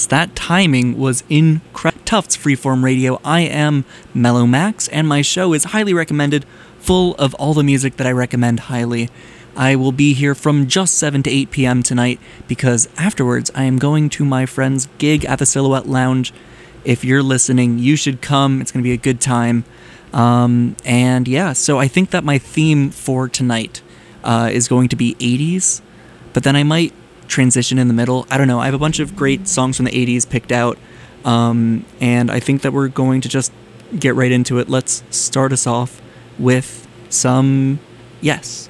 That timing was incredible. Tufts Freeform Radio. I am Mellow Max, and my show is highly recommended, full of all the music that I recommend highly. I will be here from just 7 to 8 p.m. tonight, because afterwards I am going to my friend's gig at the Silhouette Lounge. If you're listening, you should come. It's going to be a good time. And yeah, so I think that my theme for tonight is going to be 80s, but then I might transition in the middle. I don't know. I have a bunch of great songs from the 80s picked out, and I think that we're going to just get right into it. Let's start us off with some Yes.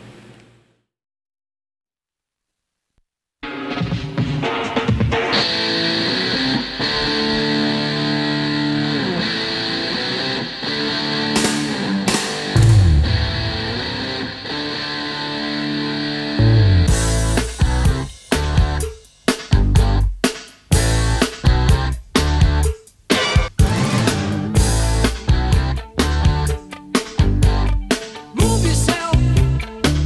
Move yourself.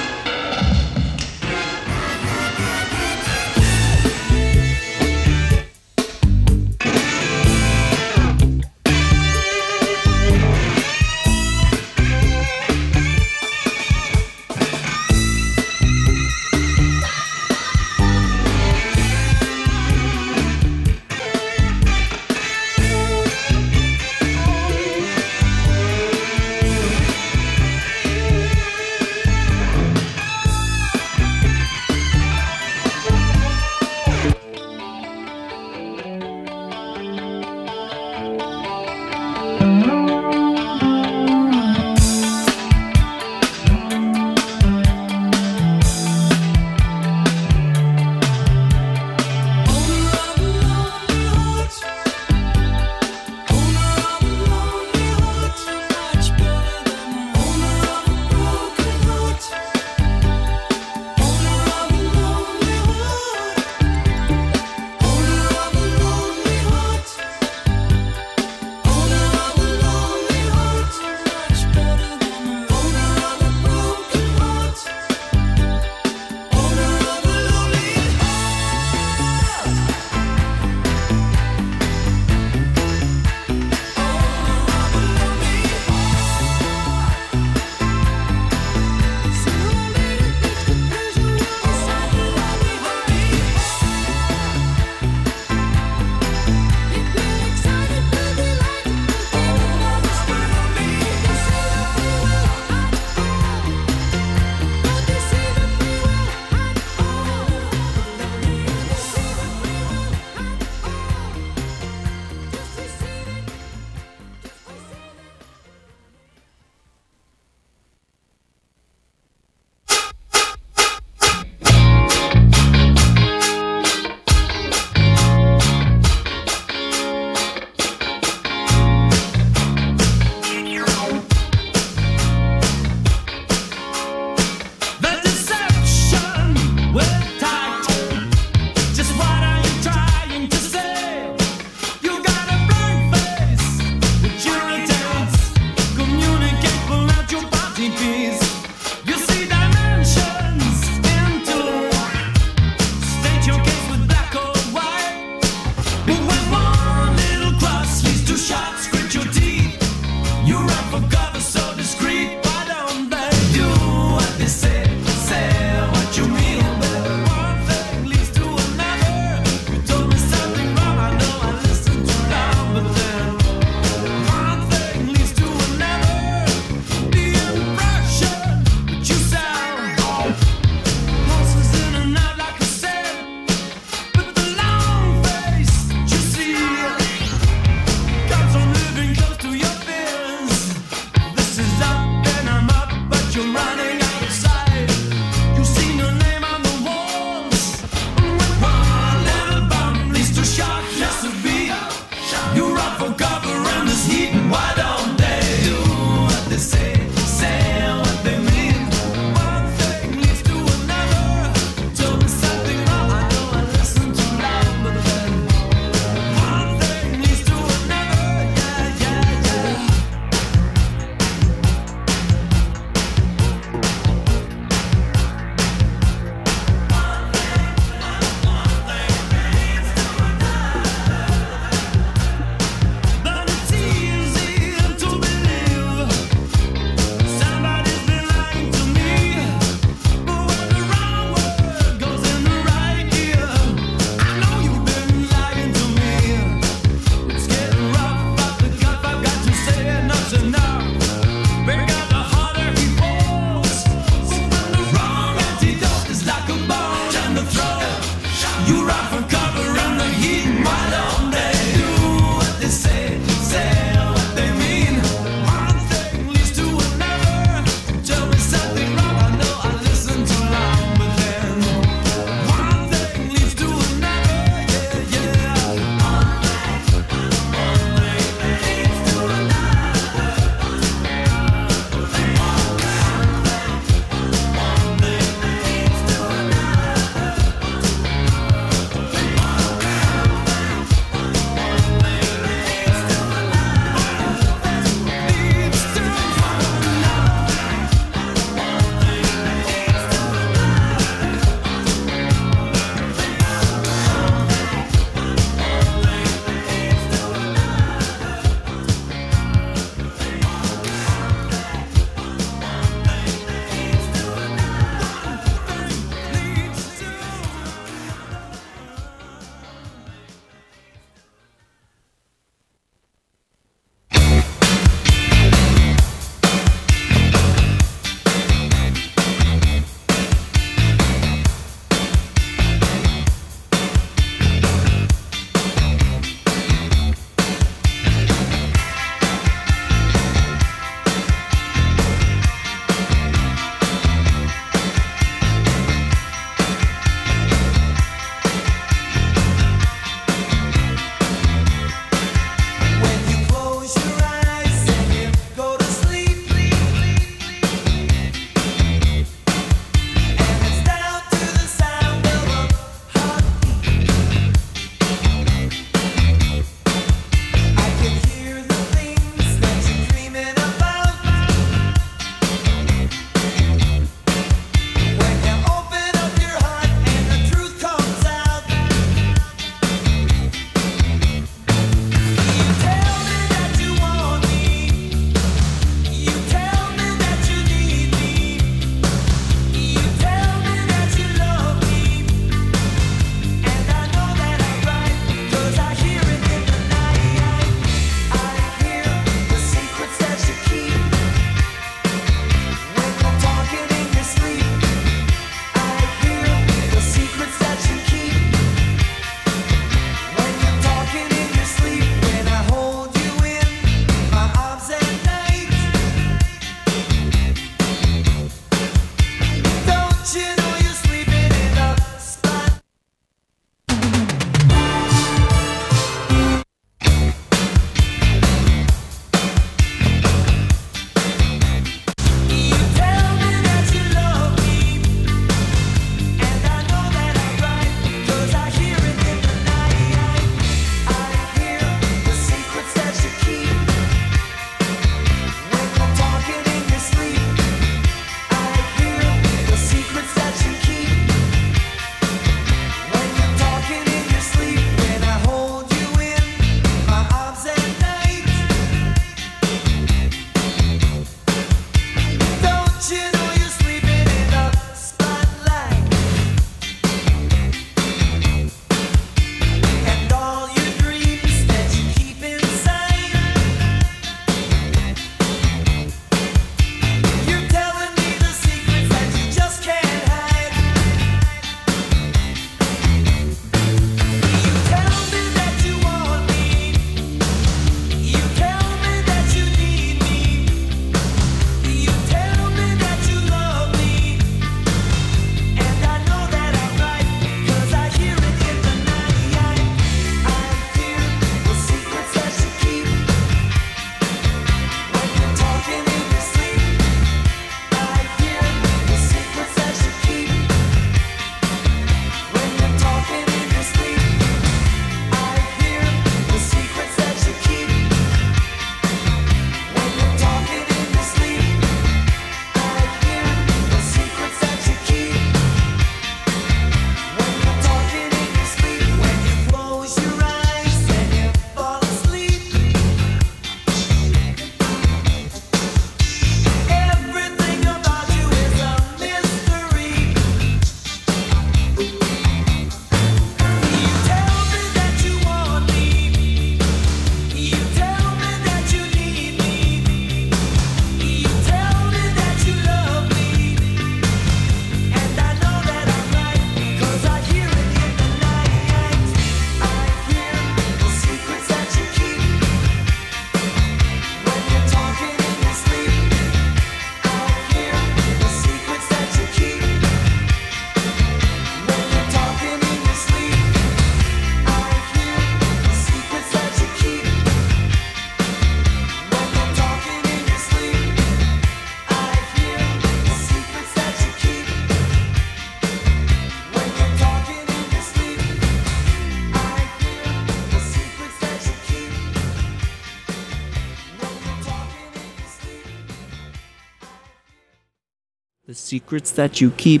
secrets that you keep.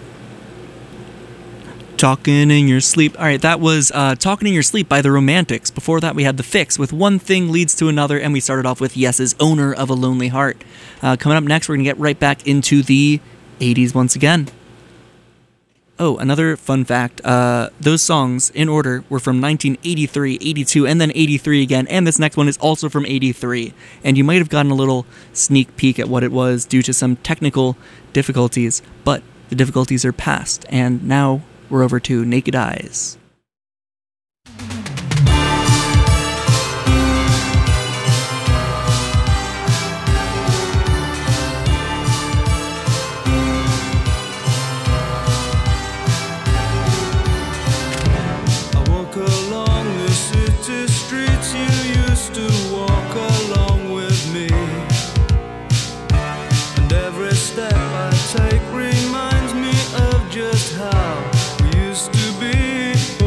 Talking in Your Sleep. All right, that was Talking in Your Sleep by The Romantics. Before that, we had The Fix with One Thing Leads to Another, and we started off with Yes's Owner of a Lonely Heart. Coming up next, we're going to get right back into the 80s once again. Oh, another fun fact, those songs, in order, were from 1983, 82, and then 83 again, and this next one is also from 83. And you might have gotten a little sneak peek at what it was due to some technical difficulties, but the difficulties are past, and now we're over to Naked Eyes. Take reminds me of just how we used to be.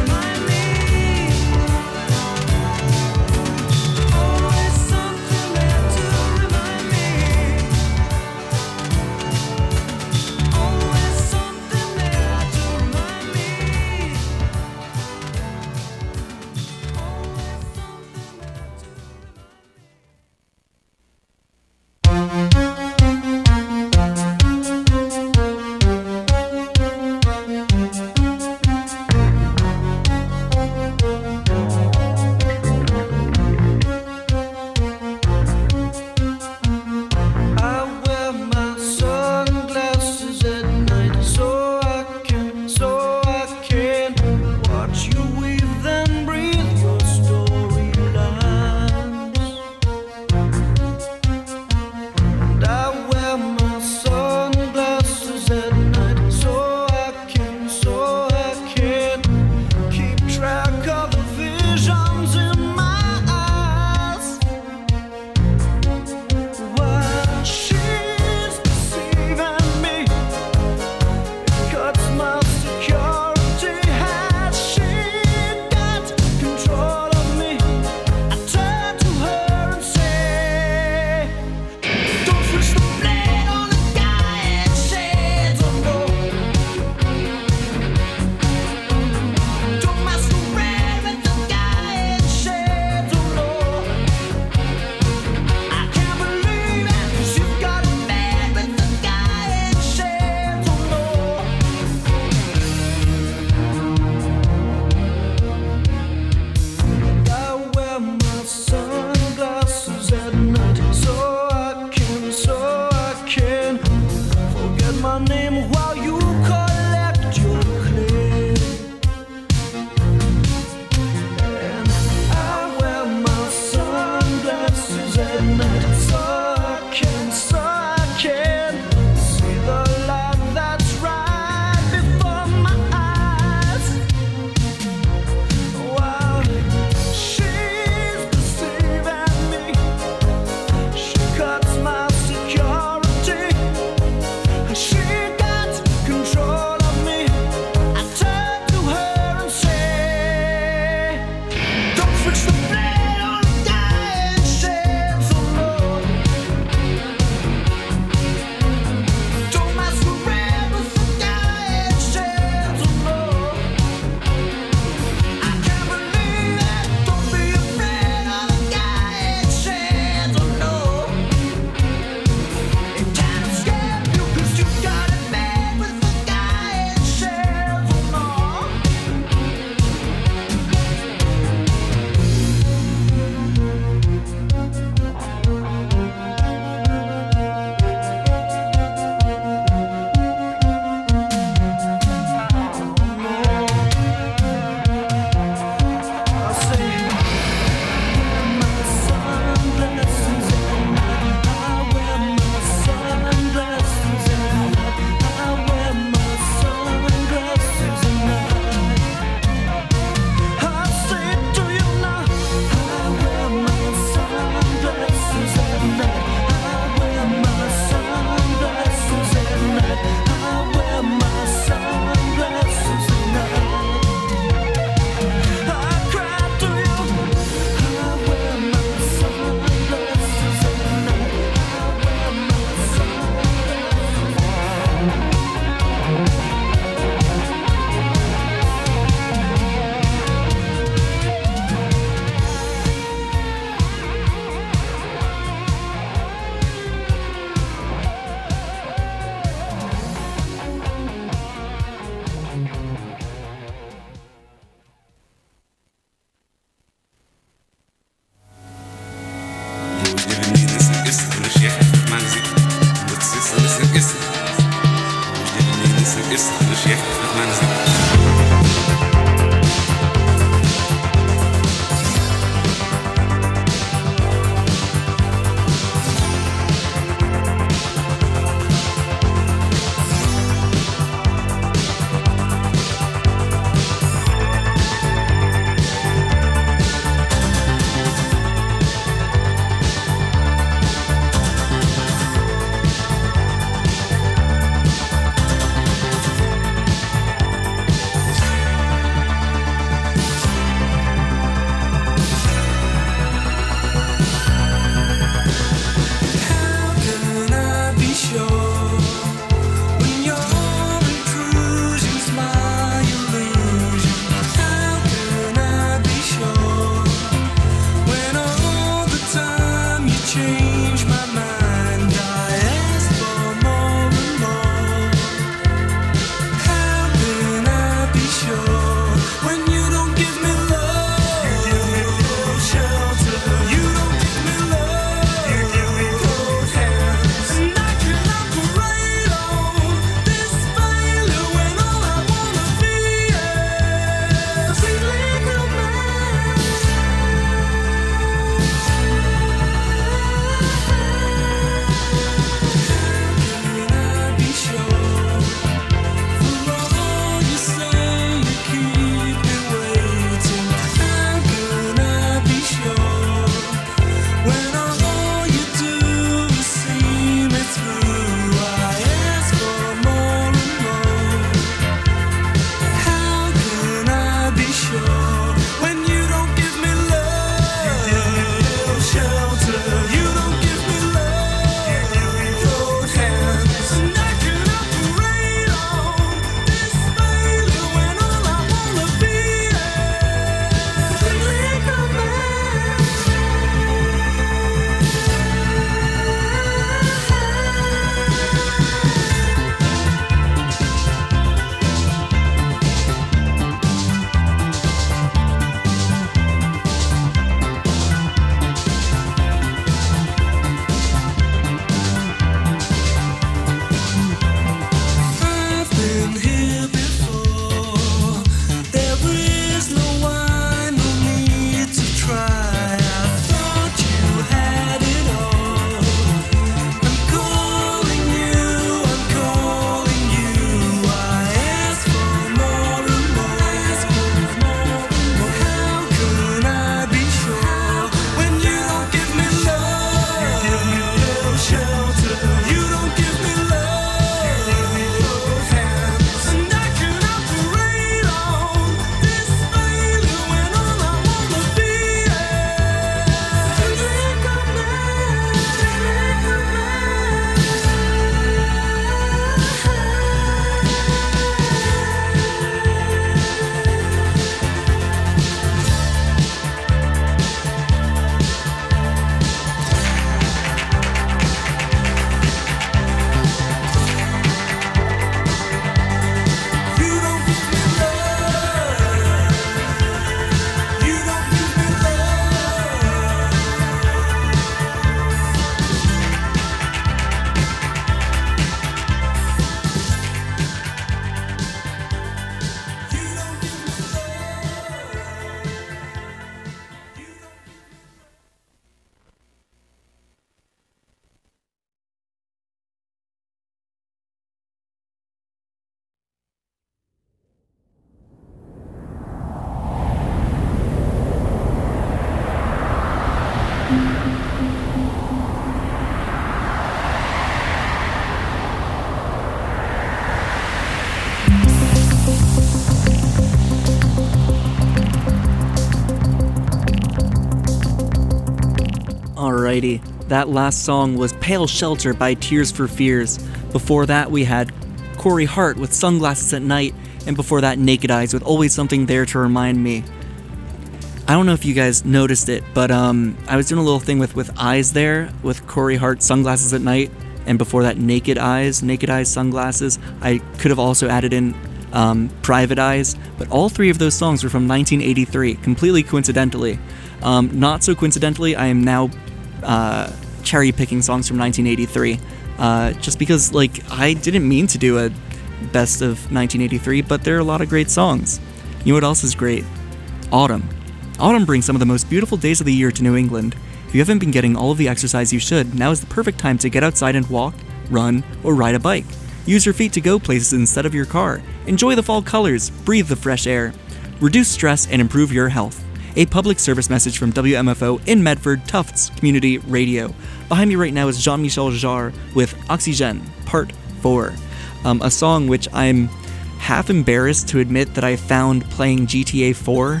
Alrighty, that last song was Pale Shelter by Tears for Fears. Before that, we had Corey Hart with Sunglasses at Night, and before that, Naked Eyes with Always Something There to Remind Me. I don't know if you guys noticed it, but I was doing a little thing with Eyes there, with Corey Hart, Sunglasses at Night, and before that, Naked Eyes, Sunglasses. I could have also added in Private Eyes, but all three of those songs were from 1983, completely coincidentally. Not so coincidentally, I am now cherry-picking songs from 1983, just because, like, I didn't mean to do a best of 1983, but there are a lot of great songs. You know what else is great? Autumn. Autumn brings some of the most beautiful days of the year to New England. If you haven't been getting all of the exercise you should, now is the perfect time to get outside and walk, run, or ride a bike. Use your feet to go places instead of your car. Enjoy the fall colors, breathe the fresh air. Reduce stress and improve your health. A public service message from WMFO in Medford, Tufts Community Radio. Behind me right now is Jean-Michel Jarre with Oxygène, Part 4. A song which I'm half embarrassed to admit that I found playing GTA 4.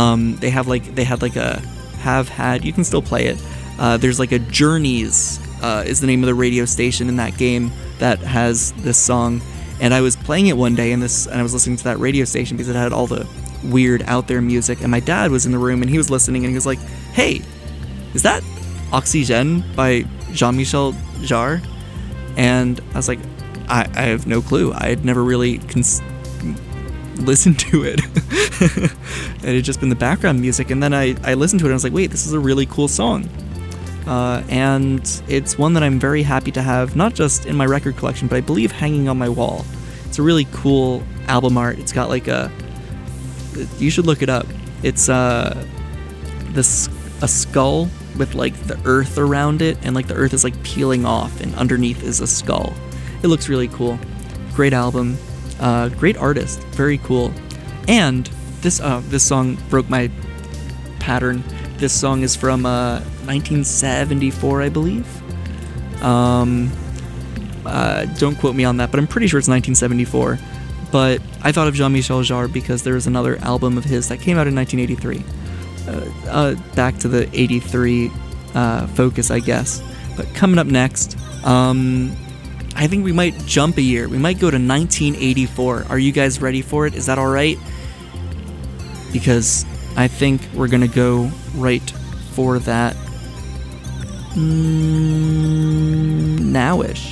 You can still play it. There's like a Journeys is the name of the radio station in that game that has this song, and I was playing it one day and I was listening to that radio station because it had all the weird out there music, and my dad was in the room and he was listening and he was like, "Hey, is that Oxygène by Jean-Michel Jarre?" And I was like, I have no clue. I had never really listened to it. It had just been the background music, and then I listened to it and I was like, wait, this is a really cool song. And it's one that I'm very happy to have, not just in my record collection, but I believe hanging on my wall. It's a really cool album art. It's got like you should look it up. It's a skull with like the earth around it, and like the earth is like peeling off, and underneath is a skull. It looks really cool. Great album. Great artist. Very cool. And this song broke my pattern. This song is from 1974, I believe. Don't quote me on that, but I'm pretty sure it's 1974. But I thought of Jean-Michel Jarre because there was another album of his that came out in 1983. Back to the 83 focus, I guess. But coming up next, I think we might jump a year. We might go to 1984. Are you guys ready for it? Is that all right? Because I think we're going to go right for that now-ish.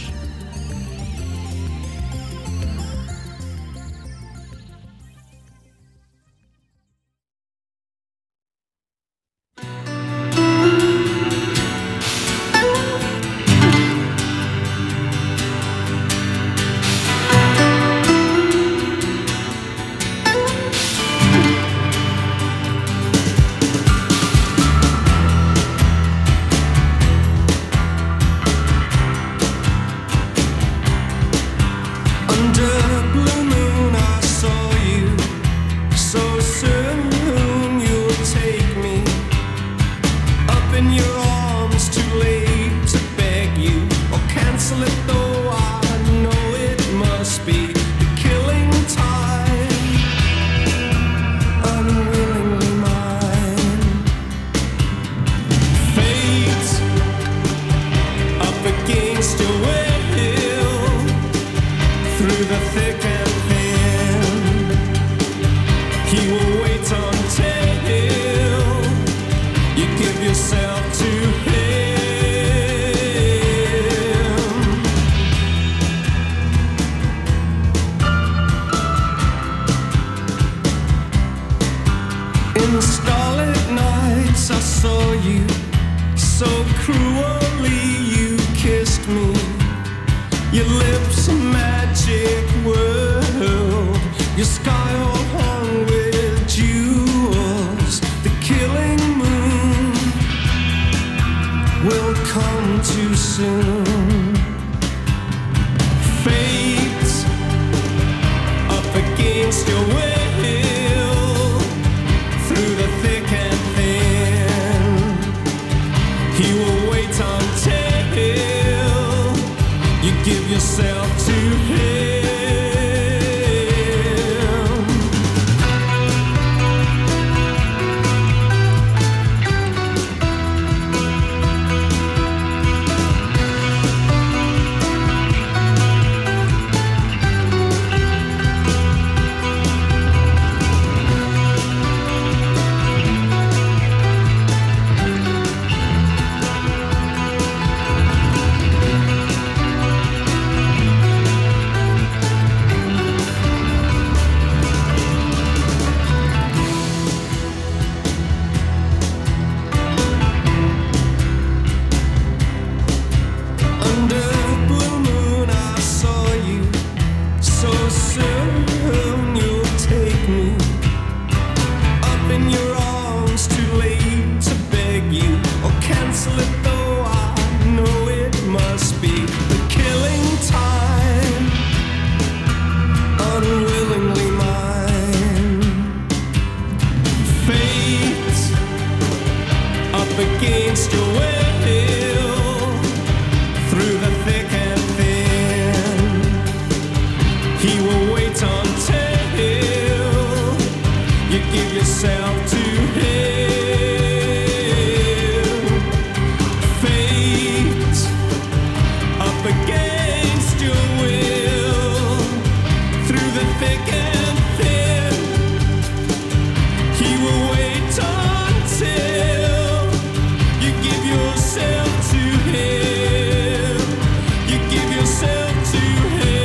You give yourself to him. Fate up against your will. Through the thick and thin, he will wait until you give yourself to him. You give yourself to him.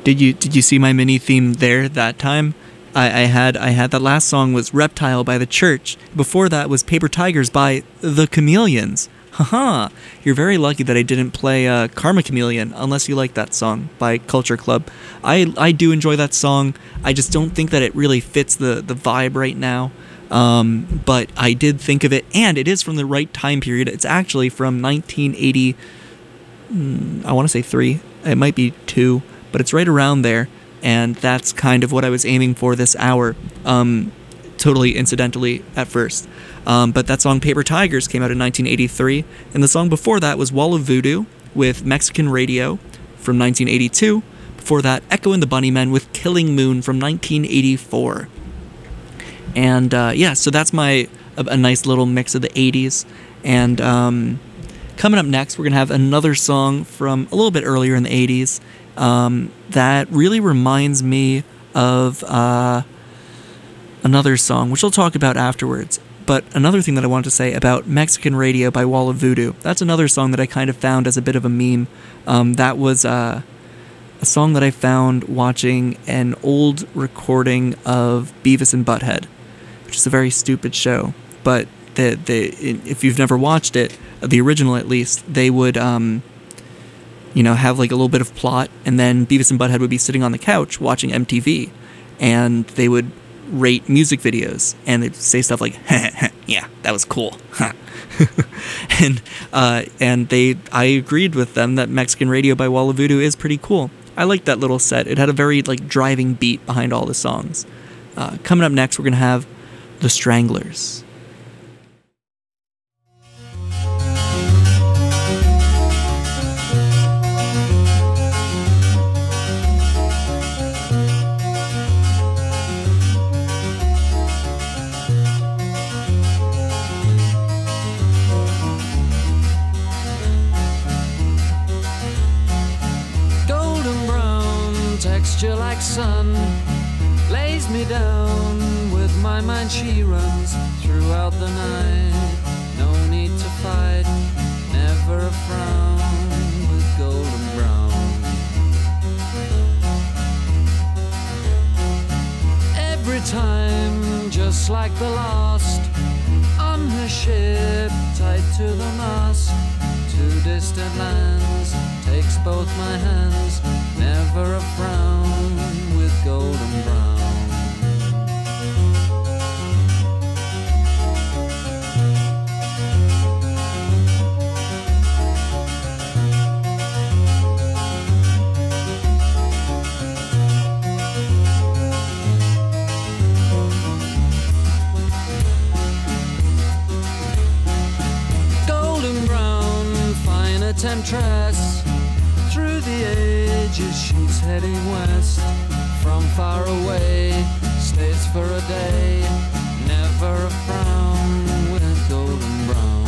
Did you see my mini theme there that time? I had that last song was Reptile by The Church. Before that was Paper Tigers by The Chameleons. Haha, you're very lucky that I didn't play Karma Chameleon, unless you like that song by Culture Club. I do enjoy that song. I just don't think that it really fits the vibe right now. But I did think of it, and it is from the right time period. It's actually from 1980, I want to say 3. It might be 2, but it's right around there. And that's kind of what I was aiming for this hour. Totally incidentally at first. But that song Paper Tigers came out in 1983, and the song before that was Wall of Voodoo with Mexican Radio from 1982. Before that, Echo and the Bunnymen with Killing Moon from 1984. And so that's a nice little mix of the 80s. And coming up next, we're going to have another song from a little bit earlier in the 80s that really reminds me of another song, which I'll talk about afterwards. But another thing that I wanted to say about Mexican Radio by Wall of Voodoo, that's another song that I kind of found as a bit of a meme. That was a song that I found watching an old recording of Beavis and Butthead, which is a very stupid show. But if you've never watched it, the original at least, they would have like a little bit of plot, and then Beavis and Butthead would be sitting on the couch watching MTV, and they would rate music videos, and they'd say stuff like, yeah, that was cool. and I agreed with them that Mexican Radio by Wall of Voodoo is pretty cool. I liked that little set. It had a very driving beat behind all the songs. Coming up next, we're going to have The Stranglers. Like sun lays me down. With my mind she runs throughout the night. No need to fight, never a frown. With golden brown, every time just like the last. On her ship tied to the mast, to distant lands takes both my hands. Never a frown with golden brown. Golden brown, fine a temptress. Through the ages she's heading west. From far away, stays for a day. Never a frown with golden brown.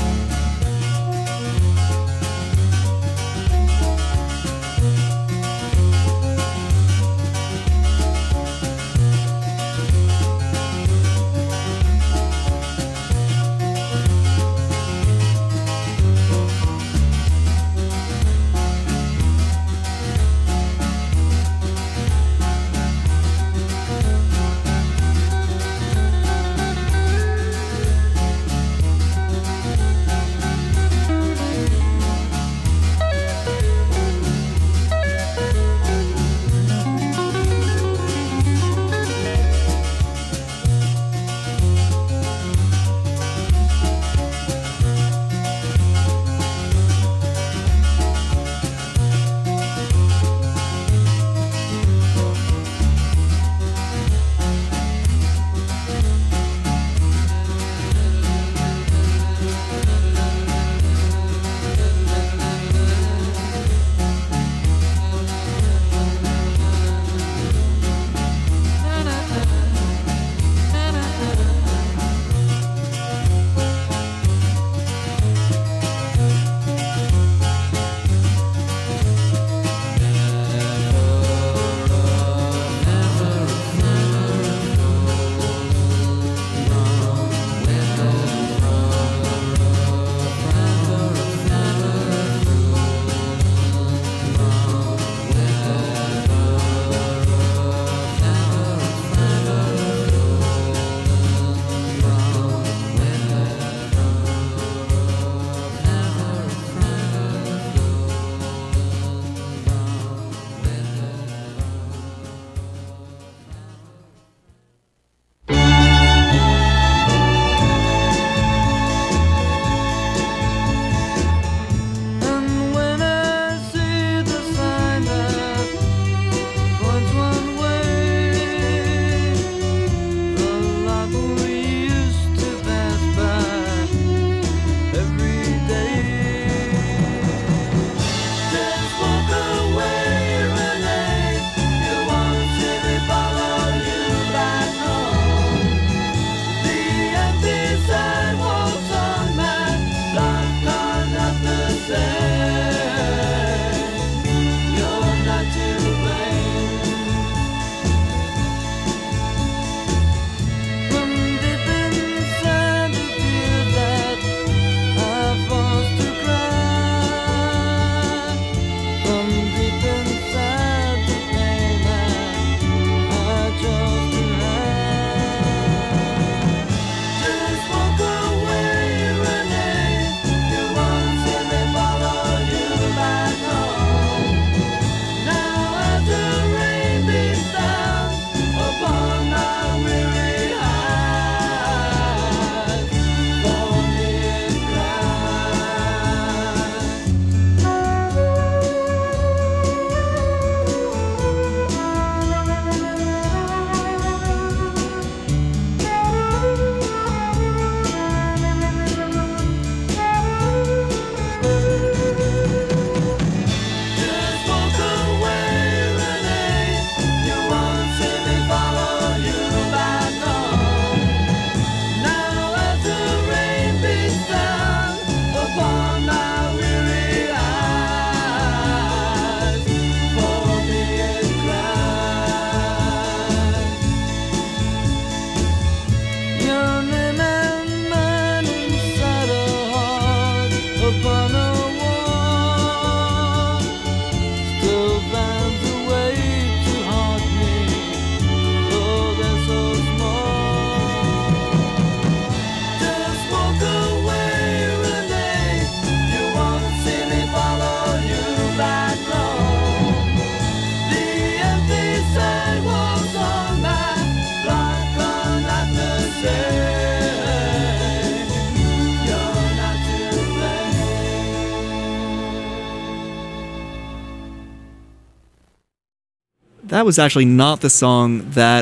that was actually not the song that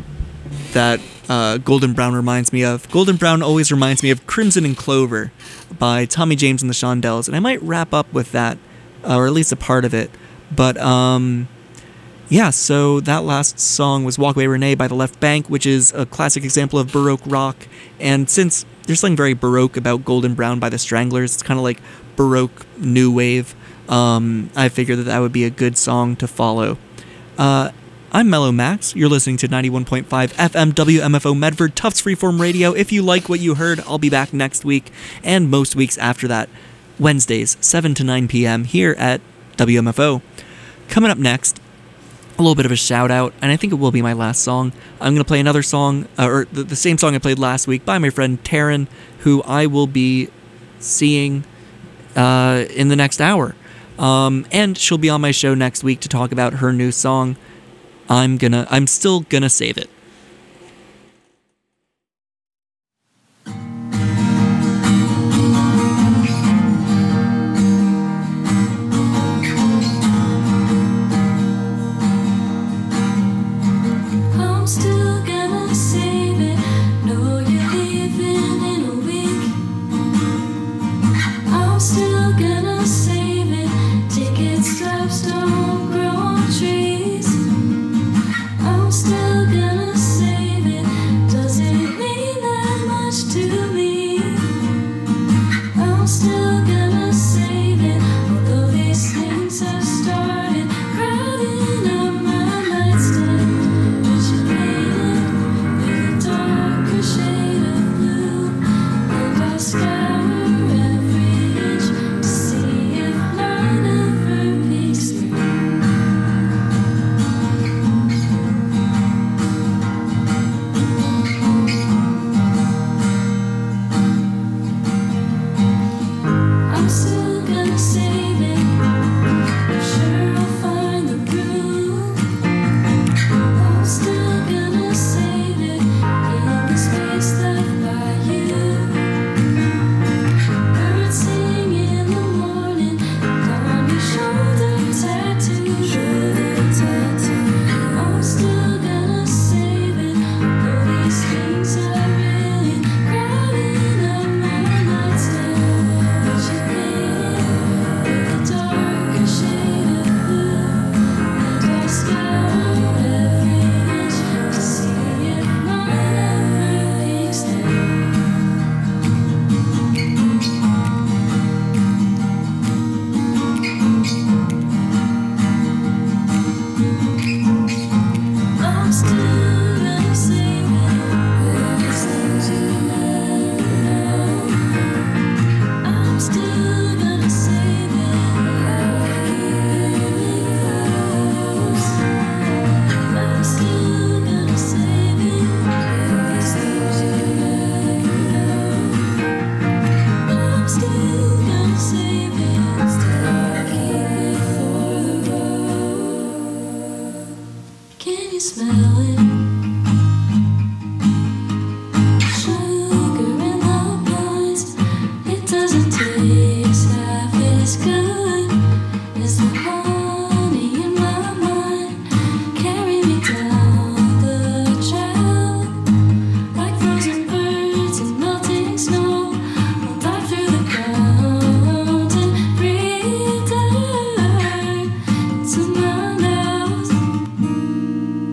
Golden Brown reminds me of. Golden Brown always reminds me of Crimson and Clover by Tommy James and the Shondells, and I might wrap up with that, or at least a part of it. But yeah, so that last song was Walk Away Renee by The Left Bank, which is a classic example of Baroque rock. And since there's something very Baroque about Golden Brown by the Stranglers, it's kind of like Baroque new wave, I figured that would be a good song to follow. I'm Mellow Max. You're listening to 91.5 FM WMFO Medford, Tufts Freeform Radio. If you like what you heard, I'll be back next week and most weeks after that, Wednesdays, 7 to 9 p.m. here at WMFO. Coming up next, a little bit of a shout out, and I think it will be my last song. I'm going to play another song, or the same song I played last week by my friend Taryn, who I will be seeing in the next hour. And she'll be on my show next week to talk about her new song. I'm still gonna save it.